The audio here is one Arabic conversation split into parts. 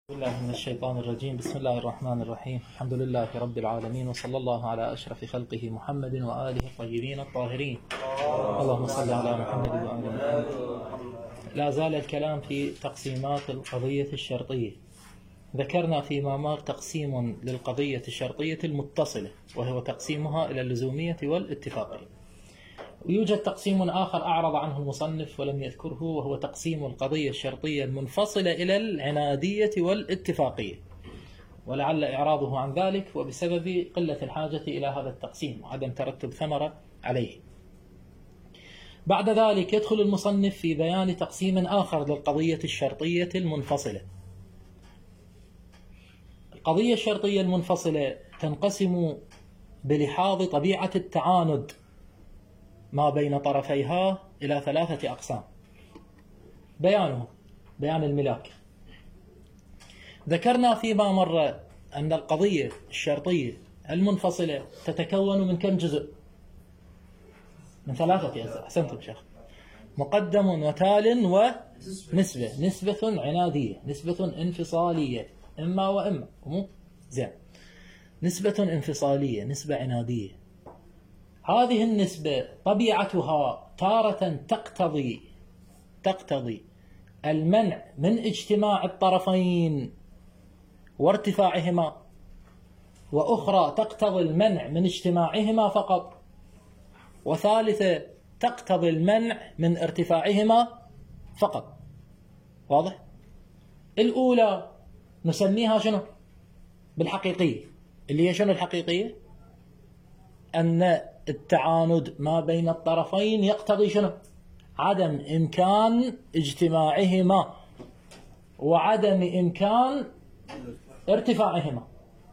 بالله من الشيطان الرجيم. بسم الله الرحمن الرحيم. الحمد لله رب العالمين، وصلى الله على أشرف خلقه محمد وآله الطيبين الطاهرين. اللهم صل على محمد وآل محمد. لا زال الكلام في تقسيمات القضية الشرطية. ذكرنا فيما مر تقسيم للقضية الشرطية المتصلة، وهو تقسيمها إلى اللزومية والاتفاقية. ويوجد تقسيم آخر أعرض عنه المصنف ولم يذكره، وهو تقسيم القضية الشرطية المنفصلة إلى العنادية والاتفاقية، ولعل إعراضه عن ذلك وبسبب قلة الحاجة إلى هذا التقسيم وعدم ترتب ثمرة عليه. بعد ذلك يدخل المصنف في بيان تقسيم آخر للقضية الشرطية المنفصلة. القضية الشرطية المنفصلة تنقسم بلحاظ طبيعة التعاند ما بين طرفيها إلى ثلاثة أقسام. بيان الملاك. ذكرنا فيما مر أن القضية الشرطية المنفصلة تتكون من كم جزء؟ من ثلاثة أجزاء. أحسنتم شيخ. مقدم وتال ونسبة. نسبة عنادية، نسبة انفصالية، إما وإما. زين. نسبة انفصالية، نسبة عنادية. هذه النسبة طبيعتها تارة تقتضي المنع من اجتماع الطرفين وارتفاعهما، وأخرى تقتضي المنع من اجتماعهما فقط، وثالثة تقتضي المنع من ارتفاعهما فقط. واضح؟ الأولى نسميها شنو؟ بالحقيقية، اللي هي شنو الحقيقية؟ أن التعاند ما بين الطرفين يقتضي شنو؟ عدم إمكان اجتماعهما وعدم إمكان ارتفاعهما.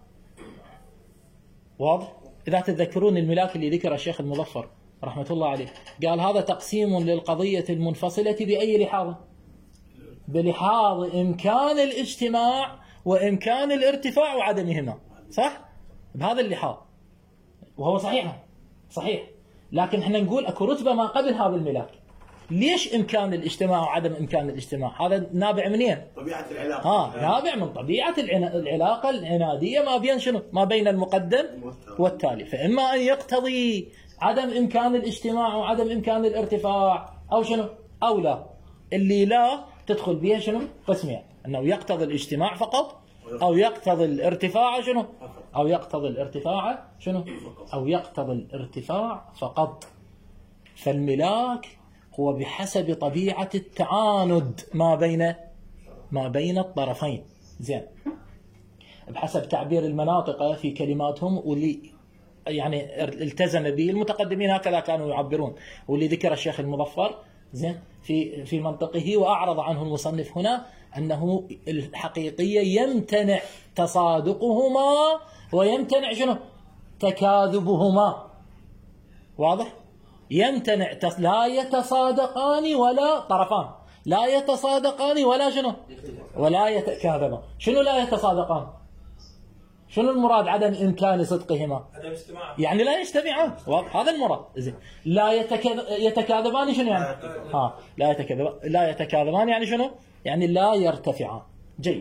واضح؟ إذا تتذكرون الملاك اللي ذكر الشيخ المظفر رحمة الله عليه، قال هذا تقسيم للقضية المنفصلة بأي لحاظ؟ بلحاظ إمكان الاجتماع وإمكان الارتفاع وعدمهما. صح؟ بهذا اللحاظ، وهو صحيح، لكن احنا نقول اكو رتبة ما قبل هذا الملاك. ليش إمكان الاجتماع وعدم إمكان الاجتماع؟ هذا نابع منين؟ طبيعة العلاقة. نابع من طبيعة العلاقة العنادية ما بين شنو؟ ما بين المقدم والتالي. فإما أن يقتضي عدم إمكان الاجتماع وعدم إمكان الارتفاع، أو شنو؟ أو لا. اللي لا تدخل بها شنو؟ قسمين، أنه يقتضي الاجتماع فقط، أو يقتضي الارتفاع شنو؟ أو يقتضي الارتفاع شنو؟ أو يقتضي الارتفاع فقط. فالملاك هو بحسب طبيعة التعاند ما بين الطرفين. زين. بحسب تعبير المناطق في كلماتهم، واللي يعني التزم به المتقدمين هكذا كانوا يعبرون، واللي ذكر الشيخ المظفر زين في منطقه، وأعرض عنه المصنف هنا أنه الحقيقية يمتنع تصادقهما ويمتنع شنو؟ تكاذبهما. واضح؟ يمتنع لا يتصادقان ولا طرفان، لا يتصادقان ولا شنو؟ ولا يتكاذبان. شنو لا يتصادقان؟ شنو المراد عدم إمكان صدقهما؟ عدم اجتماع، يعني لا يجتمعان. هذا المراد. زين. لا يتكاذبان شنو يعني؟ لا يتكاذبان يعني شنو؟ يعني لا يرتفعان. جيد.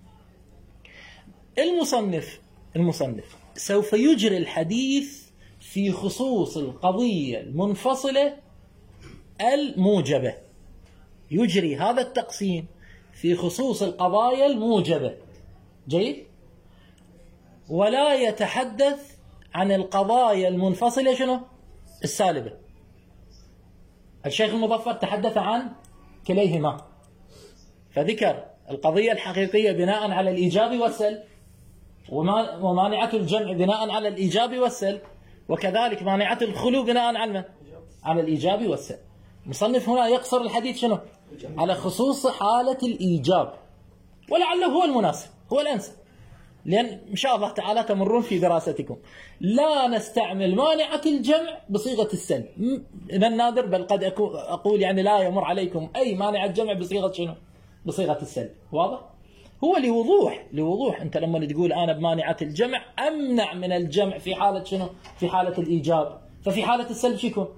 المصنف سوف يجري الحديث في خصوص القضية المنفصلة الموجبة. يجري هذا التقسيم في خصوص القضايا الموجبة. جيد. ولا يتحدث عن القضايا المنفصلة شنو؟ السالبة. الشيخ المظفر تحدث عن كليهما، فذكر القضية الحقيقية بناء على الإيجاب والسلب، ومانعة الجمع بناء على الإيجاب والسلب، وكذلك مانعة الخلو بناء على الإيجاب والسلب. المصنف هنا يقصر الحديث شنو؟ على خصوص حالة الإيجاب، ولعله هو المناسب، هو الأنسب، لأن إن شاء الله تعالى تمرون في دراستكم لا نستعمل مانعة الجمع بصيغة السلب، من النادر، بل قد أقول يعني لا يمر عليكم أي مانعة جمع بصيغة شنو؟ بصيغة السلب. واضح؟ هو لوضوح أنت لما تقول أنا بمانعة الجمع أمنع من الجمع في حالة شنو؟ في حالة الإيجاب، ففي حالة السلب شو يكون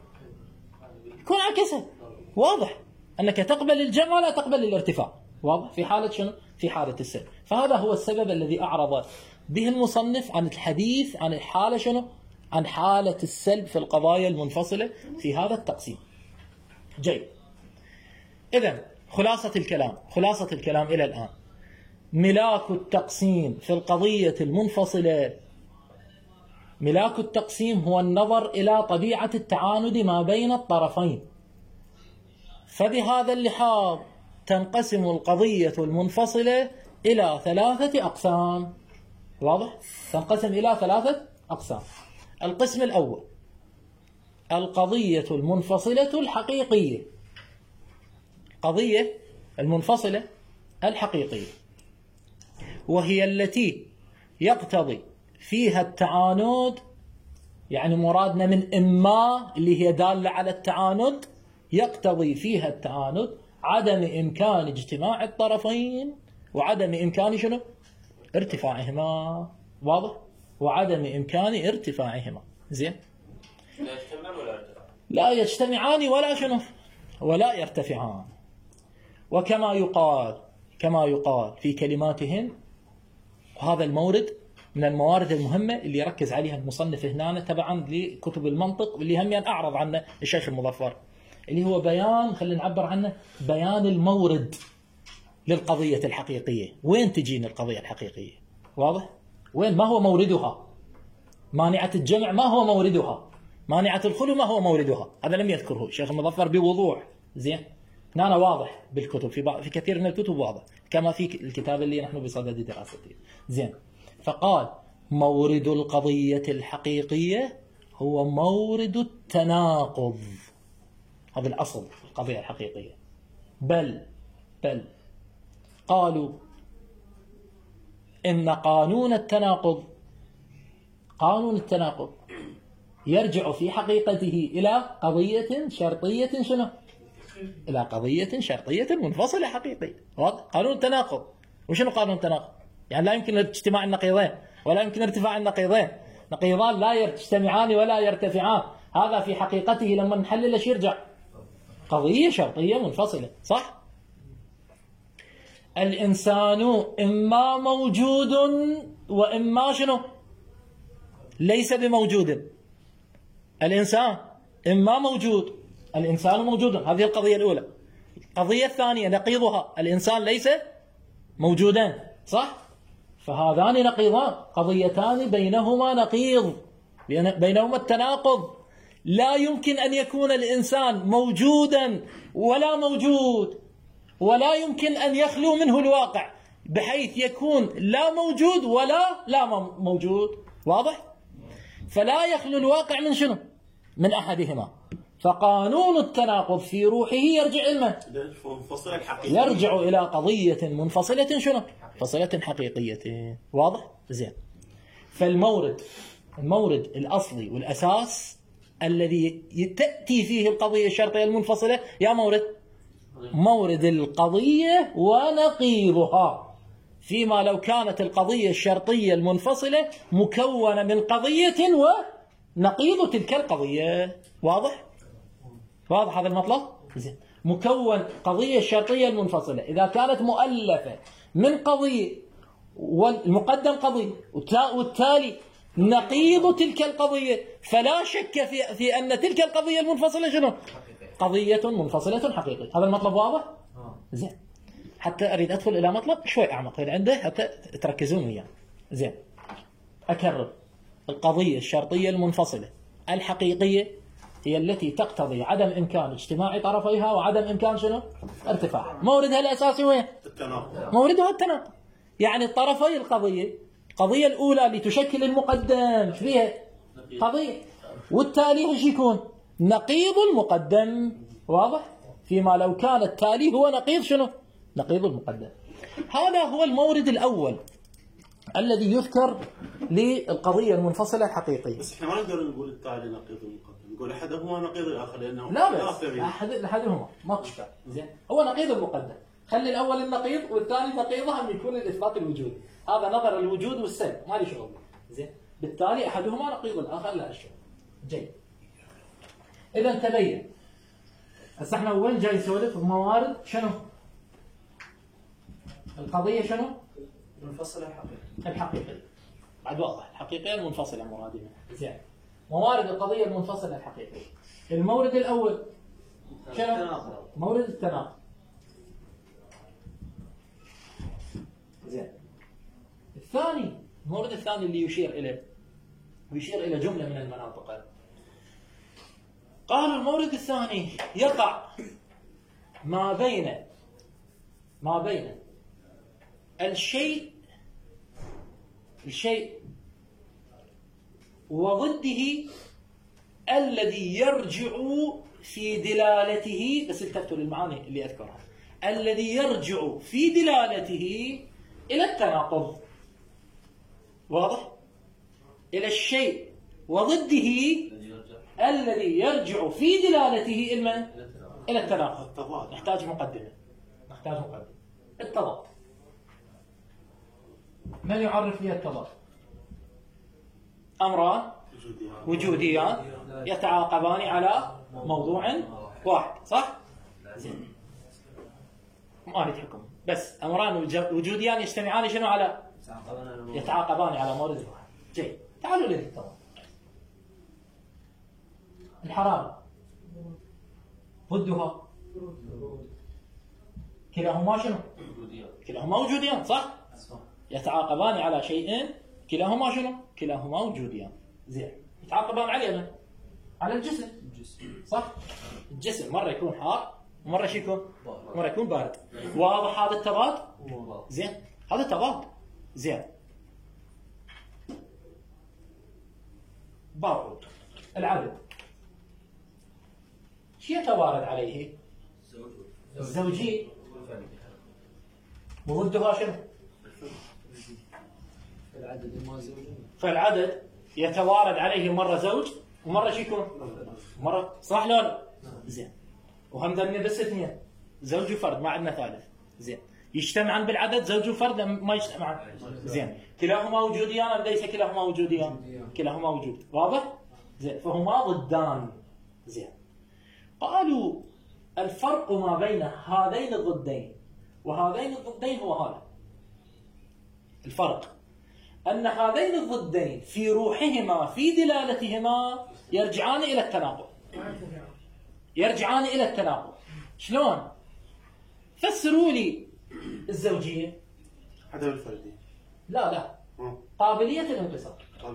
عكسها. واضح أنك تقبل الجمع ولا تقبل الارتفاع. واضح؟ في حالة شنو؟ في حالة السلب. فهذا هو السبب الذي أعرض به المصنف عن الحديث عن الحالة شنو؟ عن حالة السلب في القضايا المنفصلة في هذا التقسيم. جيد. إذن خلاصة الكلام إلى الآن: ملاك التقسيم في القضية المنفصلة، ملاك التقسيم هو النظر إلى طبيعة التعاند ما بين الطرفين. فبهذا اللحاظ تنقسم القضية المنفصلة إلى 3 أقسام. واضح؟ تنقسم إلى 3 أقسام. القسم الأول القضية المنفصلة الحقيقية، قضية المنفصلة الحقيقية، وهي التي يقتضي فيها التعاند، يعني مرادنا من إما اللي هي دالة على التعاند، يقتضي فيها التعاند عدم إمكان اجتماع الطرفين وعدم إمكان شنو؟ ارتفاعهما. واضح؟ وعدم إمكان ارتفاعهما. زين؟ لا يجتمعان ولا يرتفعان. لا يجتمعان ولا شنو؟ ولا يرتفعان. وكما يقال في كلماتهم، وهذا المورد من الموارد المهمة اللي يركز عليها المصنف هنا تبعا لكتب المنطق، واللي هم أعرض عنه الشيخ المظفر، اللي هو بيان، خلينا نعبر عنه، بيان المورد للقضية الحقيقية. وين تجينا القضية الحقيقية؟ واضح؟ وين؟ ما هو موردها؟ مانعة الجمع ما هو موردها؟ مانعة الخلو ما هو موردها؟ هذا لم يذكره الشيخ المظفر بوضوح. زين؟ هنا واضح بالكتب، في كثير من الكتب واضح، كما في الكتاب اللي نحن بصدد دراسته. زين؟ فقال مورد القضية الحقيقية هو مورد التناقض. هذا الأصل في القضية الحقيقية. بل قالوا إن قانون التناقض يرجع في حقيقته إلى قضية شرطية شنو؟ إلى قضية شرطية منفصلة حقيقية. قانون التناقض. وشنو قانون التناقض؟ يعني لا يمكن اجتماع النقيضين ولا يمكن ارتفاع النقيضين، نقيضان لا يجتمعان ولا يرتفعان. هذا في حقيقته لما نحلل ايش يرجع؟ قضية شرطية منفصلة. صح؟ الإنسان إما موجود وإما شنو؟ ليس بموجود. الإنسان إما موجود، الإنسان موجود، هذه القضية الأولى. القضية الثانية نقيضها الإنسان ليس موجودا. صح؟ فهذان نقيضان، قضيتان بينهما نقيض، بينهما التناقض. لا يمكن أن يكون الإنسان موجودا ولا موجود، ولا يمكن أن يخلو منه الواقع بحيث يكون لا موجود ولا لا موجود. واضح؟ فلا يخلو الواقع من شنو؟ من أحدهما. فقانون التناقض في روحه يرجع إلى يرجع إلى قضية منفصلة شنو؟ منفصلة حقيقية. واضح؟ زين. فالمورد الأصلي والأساس الذي تأتي فيه القضية الشرطية المنفصلة يا مورد القضية ونقيضها، فيما لو كانت القضية الشرطية المنفصلة مكونة من قضية ونقيض تلك القضية. واضح هذا المطلب؟ زين. مكون قضية الشرطية المنفصلة إذا كانت مؤلفة من قضية والمقدم قضية والتالي نقيض تلك القضية، فلا شك في أن تلك القضية المنفصلة شنو؟ قضية منفصلة حقيقية. هذا المطلب واضح؟ زين. حتى أريد أدخل إلى مطلب شوي أعمق هنا عنده حتى تركزون وياه. زين. أكرر: القضية الشرطية المنفصلة الحقيقية هي التي تقتضي عدم إمكان اجتماع طرفيها وعدم إمكان شنو؟ ارتفاع. موردها الأساسي وين؟ التناقض. موردها التناقض. يعني طرفي القضية الأولى اللي تشكل المقدم فيها قضية، والتالي ايش يكون؟ نقيض المقدم. واضح؟ فيما لو كان التالي هو نقيض شنو؟ نقيض المقدم. هذا هو المورد الأول الذي يذكر للقضية المنفصلة الحقيقية. بس احنا ما نقدر نقول التالي نقيض المقدم، نقول احدهما نقيض الآخر لأنه لا بس أحدهما ما تشبه. زين. هو نقيض المقدم، خلي الأول النقيض والثاني نقيضه أن يكون الإثبات الوجود. هذا نظر الوجود والسلب ما لي شغل. زين. بالتالي أحدهما نقيض الآخر لا شغل. جيد. إذا تبين. هسه احنا وين جاي نسولف؟ موارد شنو؟ القضية شنو؟ منفصلة حقيقة. الحقيقية. بعد واضح، الحقيقية المنفصلة مرادنا. زين. موارد القضية المنفصلة الحقيقية. المورد الأول شنو؟ مورد التناقض. زين. الثاني، المورد الثاني اللي يشير إلى جملة من المناطق. قال المورد الثاني يقع ما بين الشيء وضده الذي يرجع في دلالته، بس التفتوا للمعاني اللي أذكرها، الذي يرجع في دلالته إلى التناقض. واضح؟ إلى الشيء وضده الذي يرجع في دلالته إلى التناقض. نحتاج مقدمة. التضاد. من يعرف لي التضاد؟ أمران وجوديان يتعاقبان على موضوع واحد، صح؟ زين. ما أريد حكم، بس أمران وجوديان يجتمعان شنو على؟ يتعاقبان على مورد واحد. جيد. تعالوا للتضاد. الحرارة ضدها كلاهما شنو؟ كلاهما وجوديان، صح؟ يتعاقبان على شيء كلاهما شنو؟ كلاهما وجوديان. زين. يتعاقبان على على الجسم، صح؟ الجسم مرة يكون حار ومرة مرة يكون بارد. واضح هذا التضاد؟ زين. هذا التضاد. زين. بارود. العدد شو يتوارد عليه؟ الزوجي. وضدها شنو؟ فالعدد يتوارد عليه مرة زوج ومرة شو يكون؟ مرة، صح لا لا؟ زين. وهم ذني بس اثنين، زوج وفرد، ما عندنا ثالث. زين. يجتمعان بالعدد زوج وفرد ما يجتمعان. زين. كلاهما وجوديان أم ليس كلاهما وجوديان؟ كلاهما وجود. واضح؟ زين. فهما ضدان. زين. قالوا الفرق ما بين هذين الضدين وهذين الضدين هو هذا. الفرق أن هذين الضدين في روحهما في دلالتهما يرجعان إلى التناقض. شلون؟ فسروا لي الزوجية. عدم الفردية. لا. قابلية الانقسام.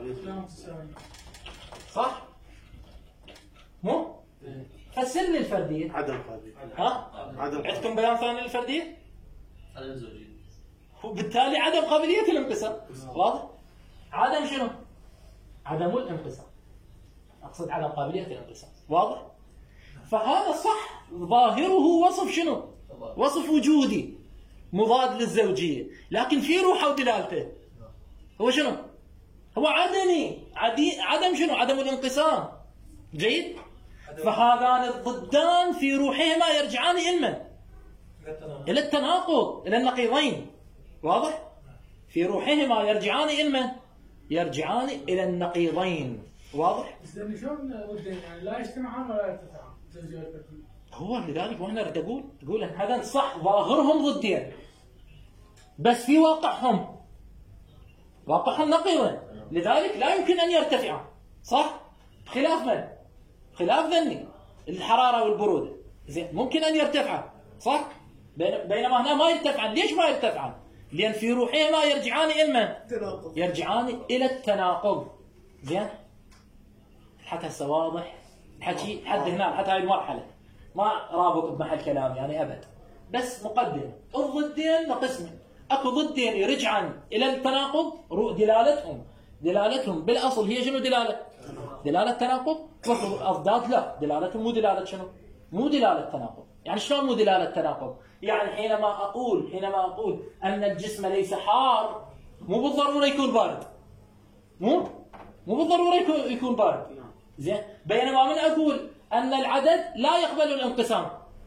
صح؟ مو؟ فسر لي الفردية. عدم الفردية. ها؟ عندكم بيان ثاني للفردية؟ عدم الزوجية. وبالتالي عدم قابلية الانقسام. واضح؟ عدم شنو؟ عدم الانقسام. أقصد عدم قابلية الانقسام. واضح؟ فهذا صح، ظاهره وصف شنو؟ وصف وجودي مضاد للزوجية، لكن في روحه ودلالته هو شنو؟ هو عدم شنو؟ عدم الانقسام. جيد؟ فهذان الضدان في روحهما يرجعان إلى التناقض، إلى النقيضين. واضح؟ في روحهما يرجعان إلى النقيضين. واضح؟ بس شلون ودين يعني لا يجتمعان ولا يرتفعان؟ هو لذلك وانا اريد اقول ان هذا صح، ظاهرهم ضدين بس في واقعهم نقيضين، لذلك لا يمكن ان يرتفعان. صح؟ خلاف من؟ خلاف ذني الحرارة والبرودة. زين. ممكن ان يرتفعان، صح؟ بينما هنا ما يرتفعان. ليش ما يرتفعان؟ لان في روحهما يرجعان الى التناقض. زين. حتى هسه واضح الحكي حد هنا، حتى هاي المرحله ما رابط بمحل كلام يعني ابد، بس مقدمه. الضدين قسمين، اكو ضدين يرجعن الى التناقض، دلالتهم بالاصل هي شنو؟ دلاله تناقض. واكو اضداد لا، دلالتهم مو دلاله شنو؟ مو دلاله تناقض. يعني شلون مو دلاله تناقض؟ يعني حينما اقول ان الجسم ليس حار مو بالضروره يكون بارد. مو بالضروره يكون بارد. زين. بينما من اقول ان العدد لا يقبل الانقسام،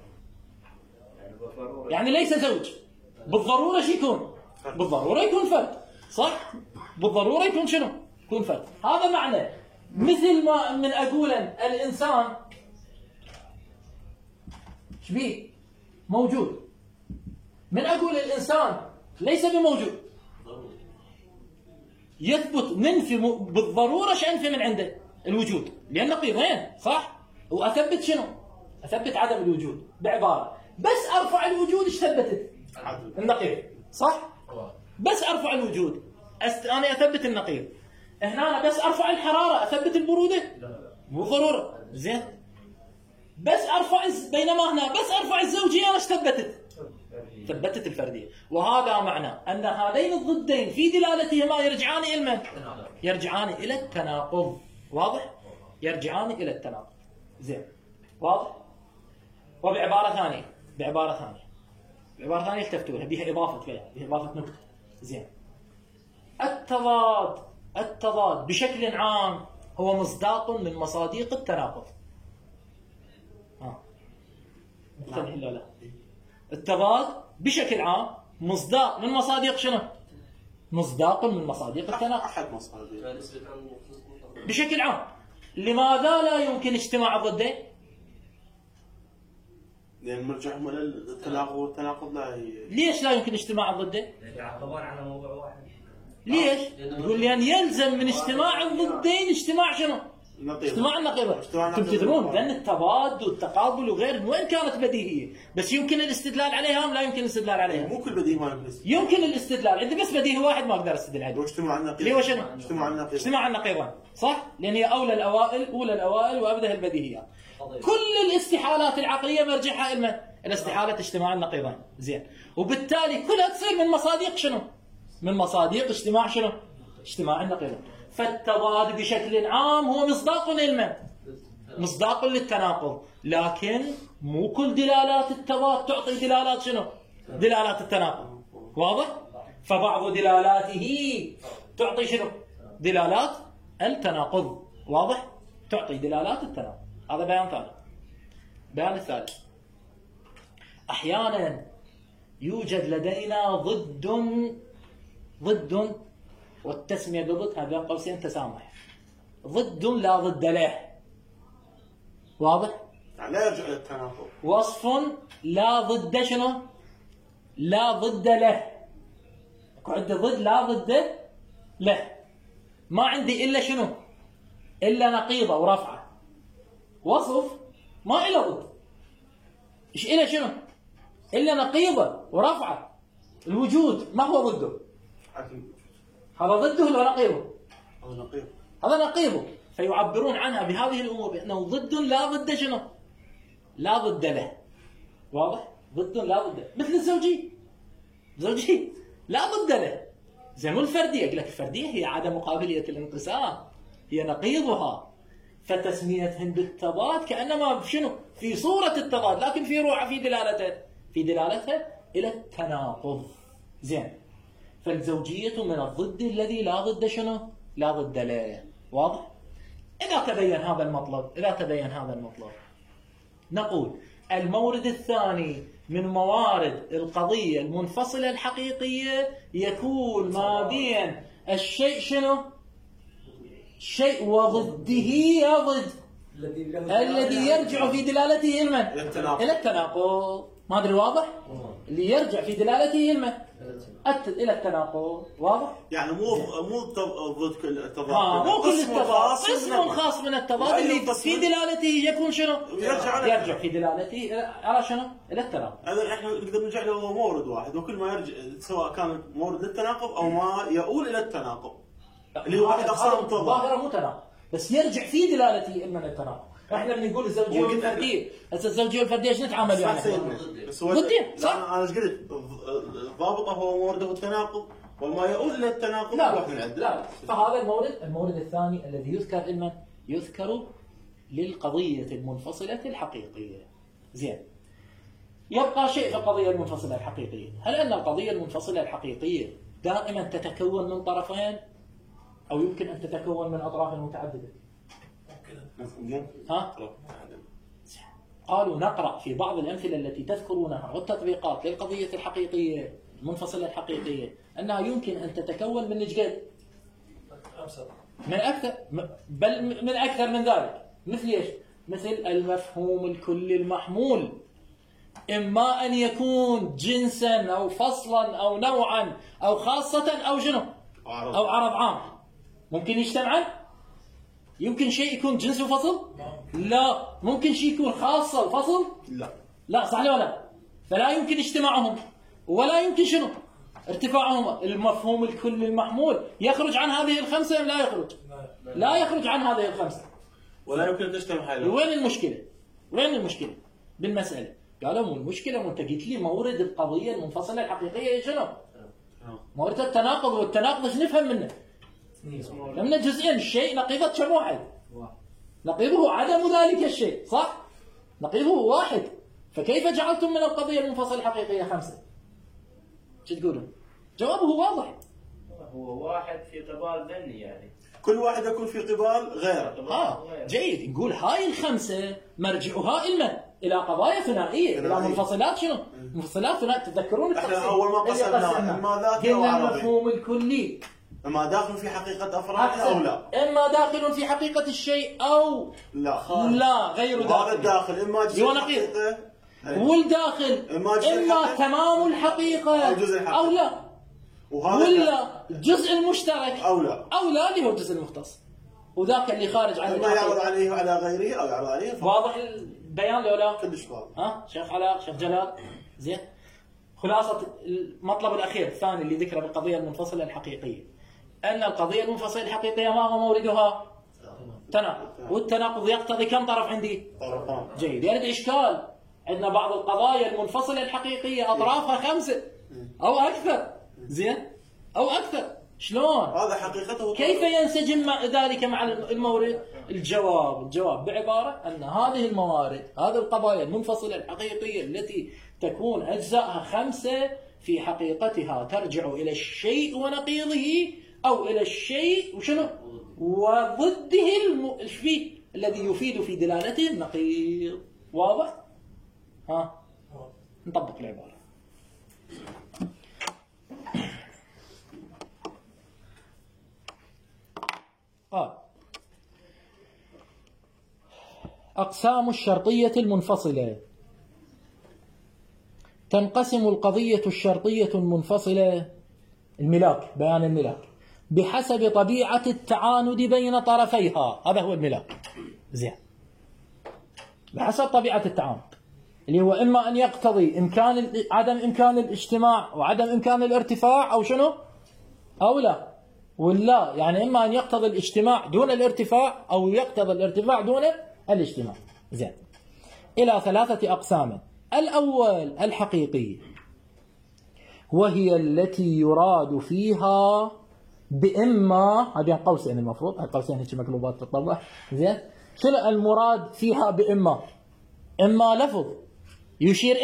يعني ليس زوج، بالضروره شو يكون؟ بالضروره يكون فرد. صح؟ بالضروره يكون شنو؟ يكون فرد. هذا معنى. مثل ما من اقول الانسان شبيه؟ موجود. من اقول الانسان ليس بموجود. يثبت ننفي بالضرورة شيء أنفي من عنده الوجود، لأن نقيضين صح؟ وأثبت شنو؟ أثبت عدم الوجود بعبارة بس أرفع الوجود ايش ثبتت؟ النقيض صح؟ بس أرفع الوجود أنا أثبت النقيض. هنا أنا بس أرفع الحرارة أثبت البرودة؟ مو ضرورة. زين بس أرفع بينما هنا بس أرفع الزوجية ايش ثبتت؟ ثبتت الفردية. وهذا معنى أن هذين الضدين في دلالتهما يرجعان إلى من؟ يرجعان إلى التناقض. واضح؟ يرجعان إلى التناقض. زين واضح؟ وبعبارة ثانية بعبارة ثانية التفتوا لها بها إضافة بها إضافة نكتة. زين التضاد بشكل عام هو مصداق من مصاديق التناقض. مقتنعين لا لا؟ التضاد بشكل عام مصداق من مصاديق شنو؟ مصداق من مصاديق التناقض. أحد مصاديق بشكل عام. لماذا لا يمكن اجتماع الضدين؟ لأن مرجعهم إلى التناقض والتناقض لا ليش لا يمكن اجتماع الضدين؟ يعقبون على موضوع واحد. ليش؟ يقول لأن يلزم من اجتماع الضدين اجتماع شنو؟ اجتماع النقيضين. انتم تدرون بأن التضاد والتقابل وغيره وين كانت بديهية، بس يمكن الاستدلال عليها أم لا يمكن الاستدلال عليها؟ مو كل بديهي ما يمكن الاستدلال، عندي بس بديهي واحد ما أقدر استدل عليه. واجتماع النقيض. اللي هو شنو؟ اجتماع النقيضين، صح؟ لأن هي أولى الأوائل وأبدأ البديهيات. كل الاستحالات العقلية مرجعها إلى الاستحالة اجتماع النقيضين. زين، وبالتالي كلها تصير من مصاديق شنو؟ من مصاديق اجتماع شنو؟ اجتماع النقيضين. فالتضاد بشكل عام هو مصداق للمن؟ مصداق للتناقض، لكن مو كل دلالات التضاد تعطي دلالات شنو؟ دلالات التناقض. واضح؟ فبعض دلالاته تعطي شنو؟ دلالات التناقض. واضح؟ تعطي دلالات التناقض. هذا بيان ثاني. بيان الثالث، أحيانا يوجد لدينا ضد والتسمية بضد هذا قوسين تسامح. ضد لا ضد له. واضح؟ لا يرجع إلى التناقض. وصف لا ضد شنو؟ لا ضد له. عندي ضد لا ضد له. ما عندي إلا شنو؟ إلا نقيضة ورفعة. وصف ما إلا ضد. إيش إلا شنو؟ إلا نقيضة ورفعة. الوجود ما هو ضده؟ هذا ضده ولا نقيضه؟ هذا نقيضه. فيعبرون عنها بهذه الأمور بأنه ضد لا ضد شنو؟ لا ضد له. واضح؟ ضد لا ضد له. مثل الزوجي لا ضد له. زين، والفردية يقول لك الفردية هي عدم قابلية الانقسام، هي نقيضها. فتسميتهم بالتضاد كأنما شنو؟ في صورة التضاد، لكن في روحه في دلالتها إلى التناقض. زين، فالزوجية من الضد الذي لا ضد شنو؟ لا ضد له. واضح؟ إذا تبين هذا المطلب نقول المورد الثاني من موارد القضية المنفصلة الحقيقية يكون ما بين الشيء شنو؟ شيء وضده يا ضد الذي يرجع في دلالته إلى التناقض. ما أدري واضح؟ اللي يرجع في دلالته إلى التناقض. واضح؟ يعني مو ضد كل التضاد. مو كل التضاد، قسم خاص من التضاد اللي في دلالته يكون شنو؟ يرجع في دلالته على شنو؟ إلى التناقض. هذا احنا نقدر نرجع له مورد واحد، وكل ما يرجع سواء كان مورد للتناقض او ما يؤول الى التناقض اللي هو واحد اقسام التضاد. ظاهره مو تناقض، بس يرجع في دلالته الى التناقض. احنا بنقول الزوجيه والفرديه، هسه الزوجيه والفرديه ايش نتعامل يعني؟ ضدين صح؟ انا ايش قلت؟ الضابط هو مورده التناقض وما يؤول الى التناقض. لا. فهذا المورد الثاني الذي يذكر للقضيه المنفصله الحقيقيه. زين، يبقى شيء في القضيه المنفصله الحقيقيه. هل ان القضيه المنفصله الحقيقيه دائما تتكون من طرفين او يمكن ان تتكون من اطراف متعدده؟ قالوا نقرأ في بعض الأمثلة التي تذكرونها والتطبيقات للقضية الحقيقية المنفصلة الحقيقية أنها يمكن أن تتكون من نجد من أكثر، بل من أكثر من ذلك. مثل إيش؟ مثل المفهوم الكلي المحمول إما أن يكون جنسا أو فصلا أو نوعا أو خاصة أو شنو أو عرض عام. ممكن يجتمعان؟ يمكن شيء يكون جنس وفصل؟ لا. ممكن شيء يكون خاصة وفصل؟ لا. صح ولا لا؟ فلا يمكن اجتماعهم ولا يمكن شنو ارتفاعهم. المفهوم الكلي المحمول يخرج عن هذه الخمسة أم لا يخرج؟ لا يخرج عن هذه الخمسة. ولا يمكن تجتمع هاي. وين المشكلة؟ وين المشكلة بالمسألة؟ قالوا مو المشكلة، مو انت قلت لي مورد القضية المنفصلة الحقيقية شنو؟ مورد التناقض، والتناقض ايش نفهم منه؟ لمن جزئين، الشيء نقيضة كم واحد؟ نقيضه عدم ذلك الشيء، صح؟ نقيضه واحد. فكيف جعلتم من القضية المنفصلة الحقيقية خمسة؟ شو تقولون؟ جوابه واضح. هو واحد في قبال ذني يعني. كل واحد يكون في قبال غيره. جيد. نقول هاي الخمسة مرجعها إلى قضايا ثنائية، إلى منفصلات شنو؟ منفصلات ثنائية. تتذكرون التقسيم؟ احنا أول ما قسمنا إما ذاتي أو قلنا عرضي. المفهوم الكلي إما داخل في حقيقة أفراده أو لا. إما داخل في حقيقة الشيء أو لا غير داخل. هذا الداخل إما جزء الحقيقة والداخل إما تمام الحقيقة أو لا، ولا الجزء المشترك أو لا اللي هو الجزء المختص، وذاك اللي خارج عن إما يعرض عليه وعلى غيره أو يعرض عليه. واضح البيان لو لا؟ كلش واضح. شيخ علاء، شيخ جلال، زين. خلاصة المطلب الأخير الثاني اللي ذكره بالقضية المنفصلة الحقيقية، أن القضية المنفصلة الحقيقية ما هو موردها؟ تناقض. والتناقض يقتضي كم طرف عندي؟ طرفان. جيد. يرد إشكال، عندنا بعض القضايا المنفصلة الحقيقية أطرافها خمسة أو أكثر، زين، أو أكثر. شلون؟ هذا حقيقته. كيف ينسجم ذلك مع المورد؟ الجواب بعبارة أن هذه الموارد، هذه القضايا المنفصلة الحقيقية التي تكون أجزائها خمسة في حقيقتها ترجع إلى الشيء ونقيضه، أو إلى الشيء وشنو؟ وضده الذي يفيد في دلالته النقيض. واضح؟ نطبق العبارة. أقسام الشرطية المنفصلة. تنقسم القضية الشرطية المنفصلة، الملاك، بيان الملاك، بحسب طبيعة التعاند بين طرفيها. هذا هو الملاك، زين، بحسب طبيعة التعاند، اللي هو إما أن يقتضي عدم إمكان الاجتماع وعدم إمكان الارتفاع، أو شنو؟ أو لا. ولا يعني إما أن يقتضي الاجتماع دون الارتفاع، أو يقتضي الارتفاع دون الاجتماع. زين. إلى ثلاثة أقسام. الأول الحقيقي، وهي التي يراد فيها بإما، هذه قوسين المفروض، القوسين هيك مقلوبات تطبع. زين. شنو المراد فيها بإما؟ إما لفظ يشير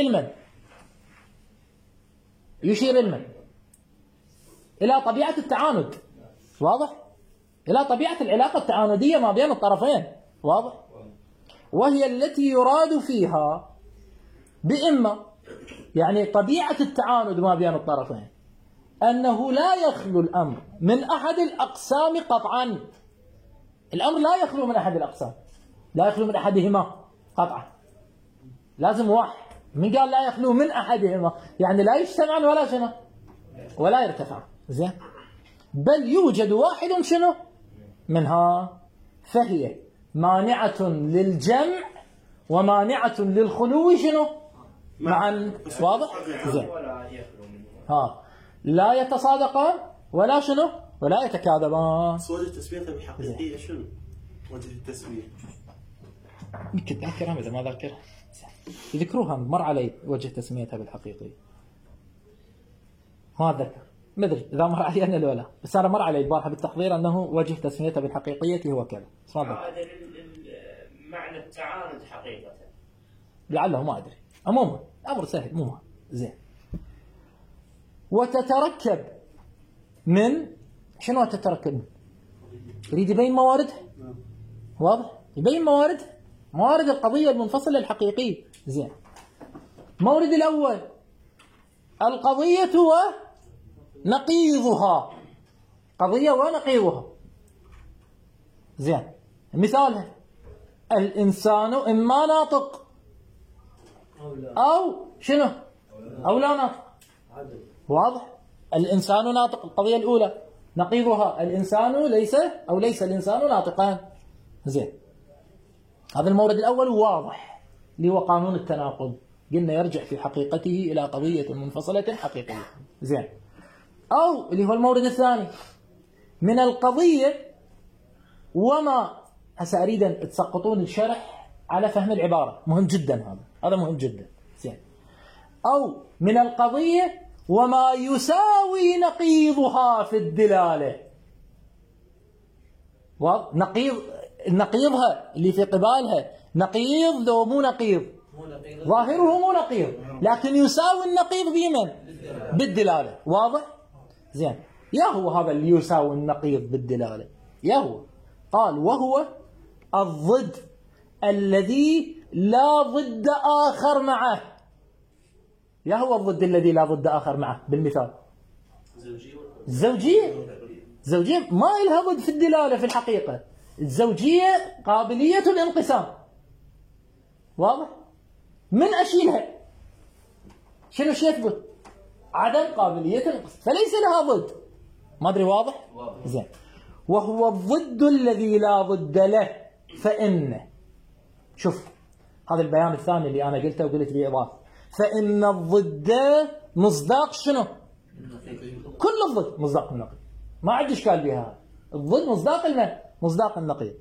إلما إلى طبيعة التعاند، واضح؟ إلى طبيعة العلاقة التعاندية ما بين الطرفين، واضح؟ وهي التي يراد فيها بإما، يعني طبيعة التعاند ما بين الطرفين أنه لا يخلو الأمر من أحد الأقسام قطعا. الأمر لا يخلو من أحد الأقسام، لا يخلو من أحدهما قطعا، لازم واحد. من قال لا يخلو من أحدهما؟ يعني لا يجتمعان ولا شنو ولا يرتفع. زين. بل يوجد واحد شنو منها، فهي مانعة للجمع ومانعة للخلو شنو معا. واضح؟ زين. لا يتصادقان ولا شنو ولا يتكاذبان. وجه تسميتها بالحقيقية شنو؟ وجه التسمية يمكن أذكرها إذا ما ذاكرها. يذكروها، مر علي وجه تسميتها بالحقيقية، ما أتذكر، ما أدري إذا مر علي أنا ولا، بس أنا مر علي البارحة بالتحضير أنه وجه تسميتها بالحقيقية هو كذا. هذا معنى التعاند حقيقة، لعله ما أدري. عموما أمر سهل، مو زين. وتتركب من شنو؟ تتركب يريد يبين مواردها، واضح؟ يبين موارد القضية المنفصلة الحقيقية. زين. مورد الأول القضية ونقيضها، قضية ونقيضها. زين. مثالها الإنسان إما ناطق أو شنو؟ أو لا ناطق. واضح؟ الإنسان ناطق، القضية الأولى نقيضها الإنسان ليس الإنسان ناطقان. زين، هذا المورد الأول واضح اللي هو قانون التناقض، قلنا يرجع في حقيقته إلى قضية منفصلة حقيقية. زين، أو اللي هو المورد الثاني من القضية وما هسه أريد أن تسقطون الشرح على فهم العبارة، مهم جدا هذا مهم جدا. زين، أو من القضية وما يساوي نقيضها في الدلالة. نقيضها اللي في قبالها نقيض لو مو نقيض، ظاهره مو نقيض لكن يساوي النقيض بمن؟ بالدلالة. واضح؟ زين، يا هو هذا اللي يساوي النقيض بالدلالة، يا هو قال وهو الضد الذي لا ضد آخر معه. يا هو الضد الذي لا ضد آخر معه بالمثال؟ الزوجية ما إلها ضد في الدلالة في الحقيقة. الزوجية قابلية الانقسام. واضح؟ من أشيلها شنو يثبت؟ عدم قابلية الانقسام، فليس لها ضد. ما أدري واضح؟ زين، وهو الضد الذي لا ضد له فإن، شوف هذا البيان الثاني اللي أنا قلته وقلت به إضافة، فإن الضد مصداق شنو؟ كل الضد مصداق النقيض، ما عندي إشكال بها. الضد مصداق النقيض،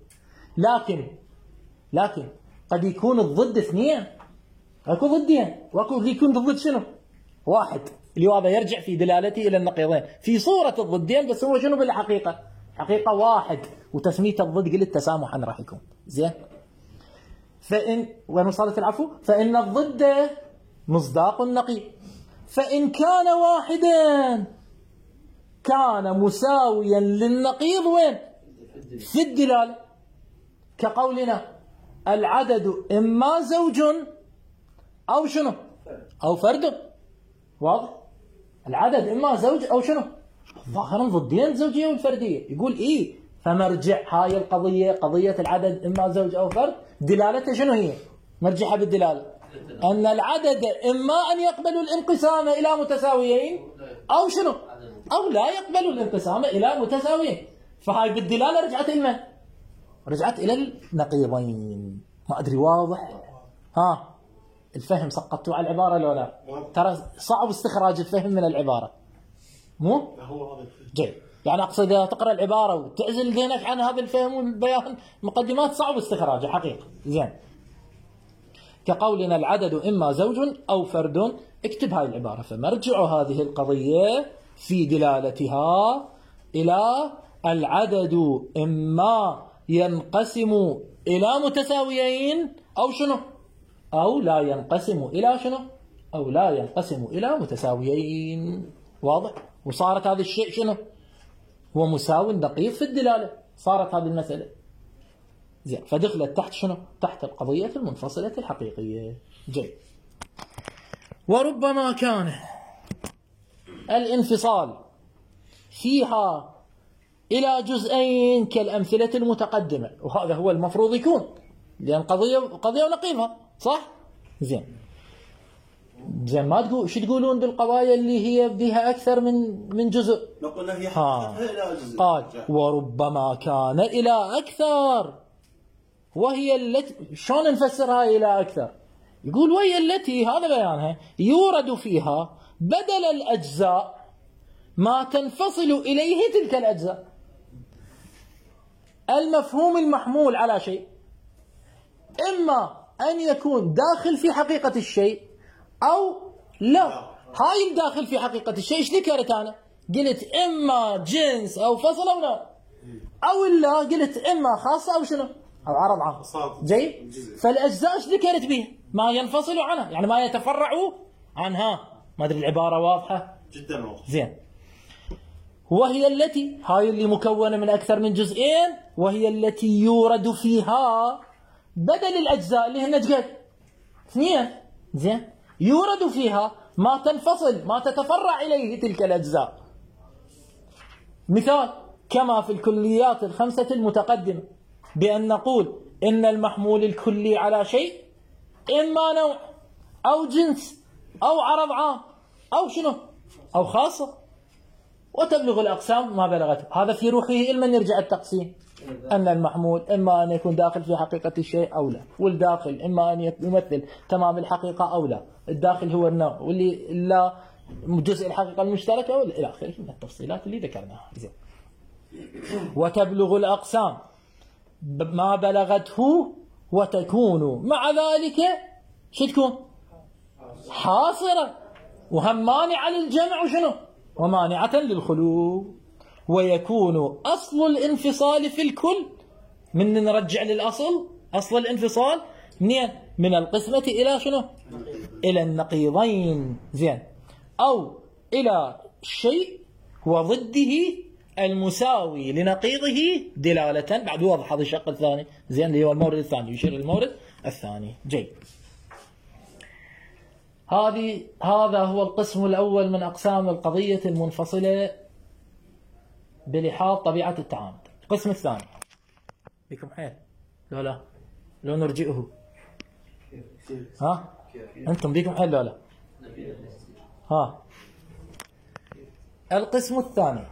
لكن قد يكون الضد اثنين، اكو ضدين، واكو يكون الضد شنو؟ واحد، اللي هذا يرجع في دلالته إلى النقيضين في صورة الضدين، بس هو شنو بالحقيقة؟ حقيقة واحد، وتسمية الضد قلت تسامحا راح يكون. زين، فإن وين وصلت العفو؟ فإن الضد مصداق النقيض، فإن كان واحدا كان مساويا للنقيض وين؟ في الدلالة، كقولنا العدد إما زوج أو شنو؟ أو فرد. واضح؟ العدد إما زوج أو شنو؟ ظاهرا ضدين الزوجية والفردية. يقول إيه، فمرجع هاي القضية قضية العدد إما زوج أو فرد دلالته شنو هي؟ مرجعها بالدلالة أن العدد إما أن يقبل الانقسام إلى متساويين أو شنو؟ أو لا يقبل الانقسام إلى متساويين. فهاي بالدلالة رجعت لمن؟ رجعت إلى النقيضين. ما أدري واضح؟ الفهم سقطتوا على العبارة لو لا؟ ترى صعب استخراج الفهم من العبارة، مو؟ جيد، يعني أقصد إذا تقرأ العبارة وتعزل ذهنك عن هذا الفهم والبيان مقدمات صعب استخراجه حقيقة. زين، كقولنا العدد إما زوج أو فرد، اكتب هاي العبارة، فمرجع هذه القضية في دلالتها إلى العدد إما ينقسم إلى متساويين أو شنو؟ أو لا ينقسم إلى شنو؟ أو لا ينقسم إلى متساويين. واضح؟ وصارت هذا الشيء شنو؟ هو مساوي النقيض في الدلالة، صارت هذه المسألة. زين، فدخلت تحت شنو؟ تحت القضية المنفصلة الحقيقية. جيد، وربما كان الانفصال فيها إلى جزئين كالأمثلة المتقدمة، وهذا هو المفروض يكون، لأن قضية ونقيضها، صح؟ زين، ما تقول شو تقولون بالقضايا اللي هي بها أكثر من جزء؟ نقول هي إلى جزء. قال وربما كان إلى أكثر، وهي التي شلون نفسرها إلى أكثر؟ يقول وهي التي، هذا بيانها، يورد فيها بدل الأجزاء ما تنفصل إليه تلك الأجزاء. المفهوم المحمول على شيء إما أن يكون داخل في حقيقة الشيء أو لا. هاي الداخل في حقيقة الشيء ايش ذكرت أنا؟ قلت إما جنس أو فصل أو لا، أو لا قلت إما خاصة أو شنو؟ أو عرض عام. جيد، فالأجزاء ايش ذكرت به؟ ما ينفصل عنها، يعني ما يتفرع عنها. ما أدري العبارة واضحة؟ جدا واضحة. زين، وهي التي، هاي اللي مكونة من أكثر من جزئين، وهي التي يورد فيها بدل الأجزاء اللي هن قد اثنين. زين، يورد فيها ما تنفصل ما تتفرع إليه تلك الأجزاء. مثال كما في الكليات الخمسة المتقدمة، بأن نقول إن المحمول الكلي على شيء إما نوع أو جنس أو عرض عام أو شنو أو خاصة. وتبلغ الأقسام ما بلغته. هذا في روحه إلى من يرجع التقسيم، أن المحمول إما أن يكون داخل في حقيقة الشيء أو لا، والداخل إما أن يمثل تمام الحقيقة أو لا، الداخل هو النوع واللي لا جزء الحقيقة المشتركة ولا إلى آخره من التفصيلات اللي ذكرناها. زين. وتبلغ الأقسام ما بلغته وتكون مع ذلك شو تكون؟ حاصرة، وهم مانعة للجمع وشنو؟ ومانعة للخلو. ويكون أصل الانفصال في الكل، من نرجع للأصل، أصل الانفصال منين؟ من القسمة إلى شنو؟ إلى النقيضين. زين. أو إلى الشيء وضده المساوي لنقيضه دلالة. بعد واضح هذا الشق الثاني. زين، اللي هو المورد الثاني، يشير المورد الثاني. جيد. هذا هو القسم الأول من أقسام القضية المنفصلة بلحاظ طبيعة التعامد. القسم الثاني بكم حيل لا لو نرجئه. ها أنتم بكم حيل لا ها. القسم الثاني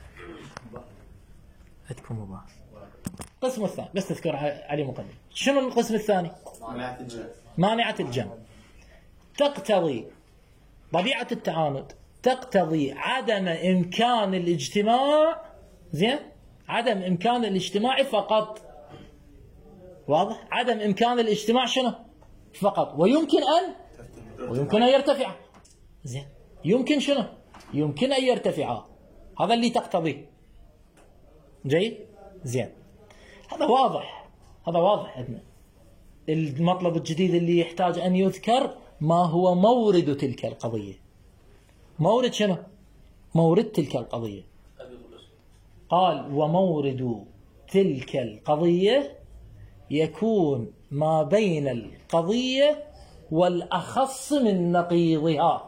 عندكم مباح. القسم الثاني بس تذكر علي مقدم. شنو القسم الثاني؟ مانعة الجمع. تقتضي طبيعة التعامد، تقتضي عدم إمكان الاجتماع. زين، عدم إمكان الاجتماع فقط. واضح؟ عدم إمكان الاجتماع شنو؟ فقط. ويمكن أن يرتفع. زين، يمكن شنو؟ يمكن أن يرتفع. هذا اللي تقتضيه. جيد؟ زين. هذا واضح عندنا. المطلب الجديد اللي يحتاج أن يذكر ما هو مورد تلك القضية. مورد شنو؟ مورد تلك القضية. قال ومورد تلك القضية يكون ما بين القضية والأخص من نقيضها.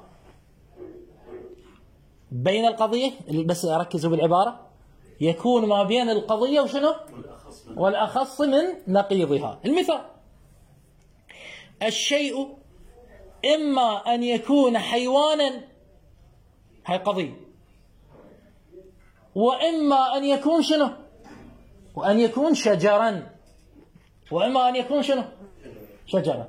بين القضية، بس أركزوا بالعبارة، يكون ما بين القضية وشنو؟ والأخص من نقيضها. المثال: الشيء إما أن يكون حيوانا، هاي قضية، وإما أن يكون شنو؟ وأن يكون شجرا، وإما أن يكون شنو؟ شجرا.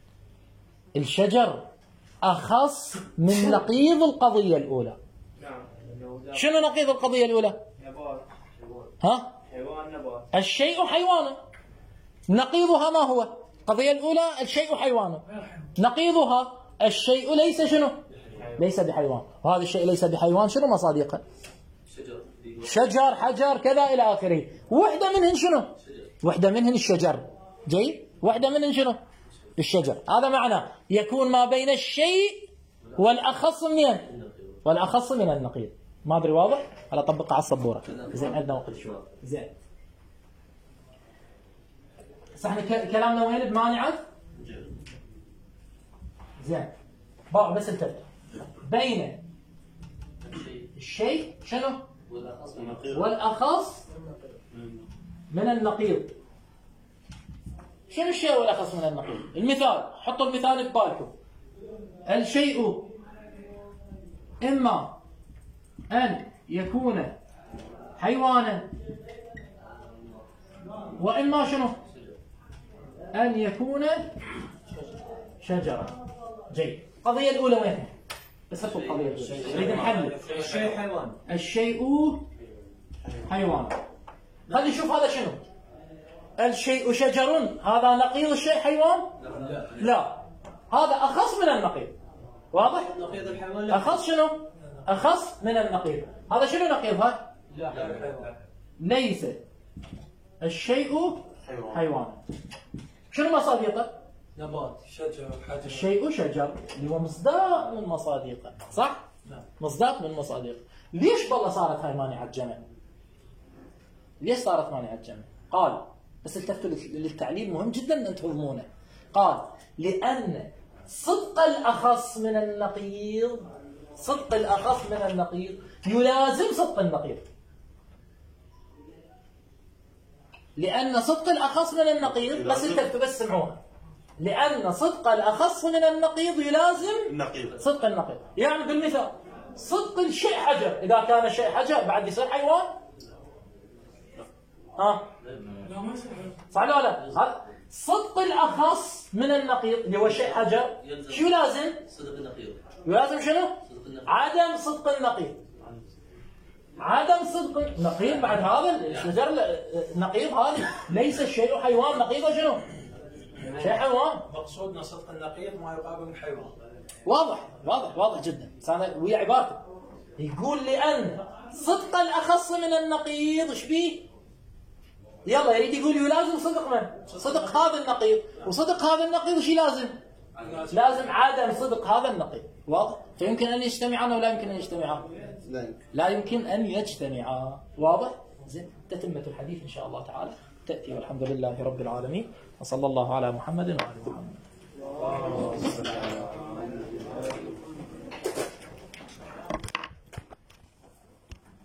الشجر أخص من نقيض القضية الأولى. شنو نقيض القضية الأولى؟ ها؟ الشيء حيوان. نقيضها ما هو؟ القضية الأولى الشيء حيوان، نقيضها الشيء ليس شنو؟ ليس بحيوان. وهذا الشيء ليس بحيوان شنو مصادقه؟ شجر، حجر، كذا إلى آخره. وحدة منهن شنو؟ وحدة منهن الشجر. جيد؟ وحدة منهن شنو؟ الشجر. هذا معنى يكون ما بين الشيء والأخص منين؟ والأخص من النقيض. ما أدري واضح؟ على طبقة على السبورة. زين، عندنا وقت شوي. زين. صح، كلامنا وين بمانعة؟ زين. باع بس الترتيب بين الشيء شنو؟ والأخص من النقيض. شنو الشيء والأخص من النقيض؟ المثال، حطوا المثال ببالكم. الشيء إما أن يكون حيوانا، وإما شنو؟ أن يكون شجرة. جيد. القضية الأولى وين؟ بس حطوا القضية الأولى. نريد نحلل. الشيء حيوان. الشيء حيوان. خلي نشوف هذا شنو؟ الشيء شجر، هذا نقيض الشيء حيوان؟ لا. هذا أخص من النقيض. واضح؟ نقيض الحيوان أخص شنو؟ أخص من النقيض. هذا شنو نقيضها؟ لا. ليس الشيء حيوان. شنو مصادقه؟ نبات، شجر، حجر. الشيء شجر اللي هو مصداق من مصادقه، صح؟ مصداق من مصادقه. ليش بالله صارت هاي مانعة جمع؟ ليش صارت مانعة جمع؟ قال، بس التفتوا للتعليل مهم جدا أن تفهمونه. قال لأن صدق الأخص من النقيض، صدق الأخص من النقيض يلازم صدق النقيض. لأن صدق الأخص من النقيض، بس التفتوا بس سمعوها، لأن صدق الأخص من النقيض يلازم النقيض. صدق النقيض. يعني بالمثال صدق الشيء حجر، إذا كان الشيء حجر بعد يصير حيوان؟ ها؟ لا ما يصير. صح ولا لا؟ هذا صدق الأخص من النقيض اللي هو شيء حجر، شو يلازم؟ صدق النقيض. يلازم شنو؟ صدق النقيض. عدم صدق النقيض. عدم صدق النقيض بعد هذا الشجر النقيض هذا ليس الشيء حيوان، نقيض شنو؟ شيء حيوان. مقصودنا صدق النقيض ما يقابل الحيوان. واضح واضح واضح جدا، بس انا ويا عبارته يقول لأن صدق الأخص من النقيض ايش بيه؟ يلا يريد يقول يلازم صدق من؟ صدق هذا النقيض، وصدق هذا النقيض ايش لازم؟ لازم عدم صدق هذا النقيض. واضح؟ فيمكن أن يجتمعان ولا يمكن أن يجتمعان؟ لا يمكن أن يجتمعا. واضح؟ زين، تتمة الحديث إن شاء الله تعالى تأتي، والحمد لله رب العالمين، وصلى الله على محمد وعلى محمد.